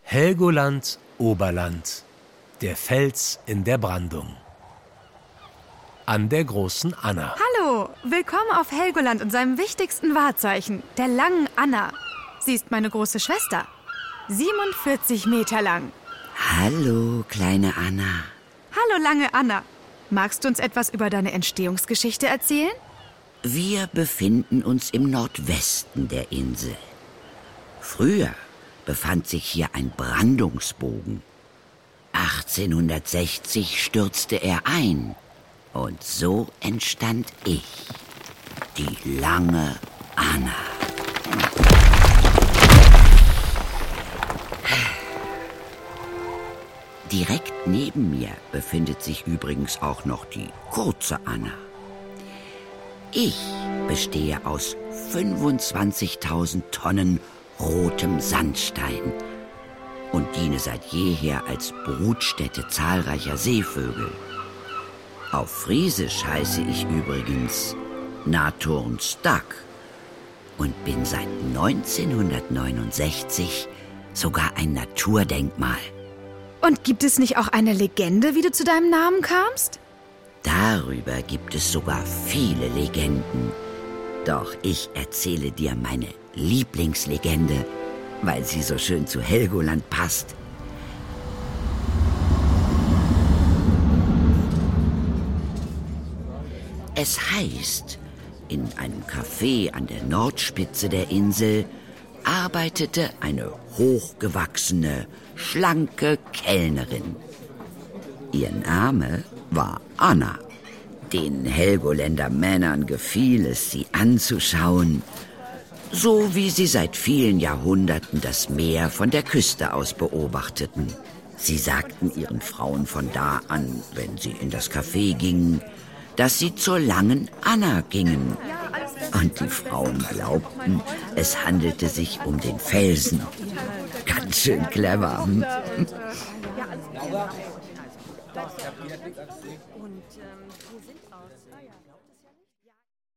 Helgoland, Oberland. Der Fels in der Brandung. An der großen Anna. Hallo, willkommen auf Helgoland und seinem wichtigsten Wahrzeichen, der langen Anna. Sie ist meine große Schwester. 47 Meter lang. Hallo, kleine Anna. Hallo, lange Anna. Magst du uns etwas über deine Entstehungsgeschichte erzählen? Wir befinden uns im Nordwesten der Insel. Früher befand sich hier ein Brandungsbogen. 1860 stürzte er ein und so entstand ich, die lange Anna. Direkt neben mir befindet sich übrigens auch noch die kurze Anna. Ich bestehe aus 25.000 Tonnen rotem Sandstein und diene seit jeher als Brutstätte zahlreicher Seevögel. Auf Friesisch heiße ich übrigens Naturn Stak und bin seit 1969 sogar ein Naturdenkmal. Und gibt es nicht auch eine Legende, wie du zu deinem Namen kamst? Darüber gibt es sogar viele Legenden. Doch ich erzähle dir meine Lieblingslegende, weil sie so schön zu Helgoland passt. Es heißt, in einem Café an der Nordspitze der Insel arbeitete eine hochgewachsene, schlanke Kellnerin. Ihr Name war Anna. Den Helgoländer Männern gefiel es, sie anzuschauen, so wie sie seit vielen Jahrhunderten das Meer von der Küste aus beobachteten. Sie sagten ihren Frauen von da an, wenn sie in das Café gingen, dass sie zur langen Anna gingen. Und die Frauen glaubten, es handelte sich um den Felsen. Ganz schön clever. Und wo sind aus?